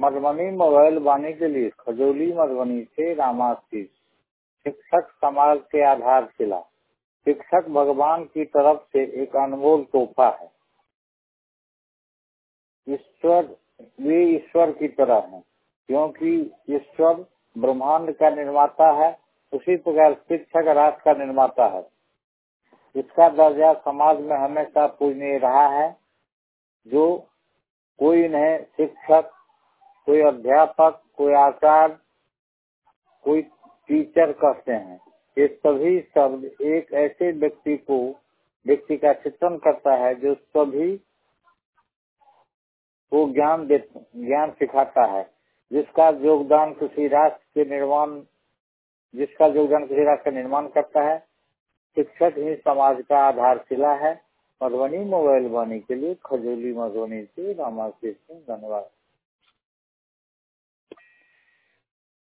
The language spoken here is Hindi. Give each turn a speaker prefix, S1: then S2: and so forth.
S1: मधुबनी मोबाइल वाणी के लिए खजौली मधुबनी से रामाशीष। शिक्षक समाज के आधारशिला। शिक्षक भगवान की तरफ से एक अनमोल तोहफा है। वे ईश्वर की तरह हैं, क्योंकि ईश्वर ब्रह्मांड का निर्माता है, उसी प्रकार शिक्षक राष्ट्र का निर्माता है। इसका दर्जा समाज में हमेशा पूजनीय रहा है। जो कोई इन्हें शिक्षक, कोई अध्यापक, कोई आचार्य, कोई टीचर कहते हैं। ये सभी शब्द एक ऐसे व्यक्ति का चित्रण करता है जो सभी को ज्ञान सिखाता है, जिसका योगदान किसी राष्ट्र का निर्माण करता है। शिक्षक ही समाज का आधारशिला है। मधुबनी मोबाइल वाणी के लिए खजौली मधुबनी से रामाशीष सिंह। धन्यवाद।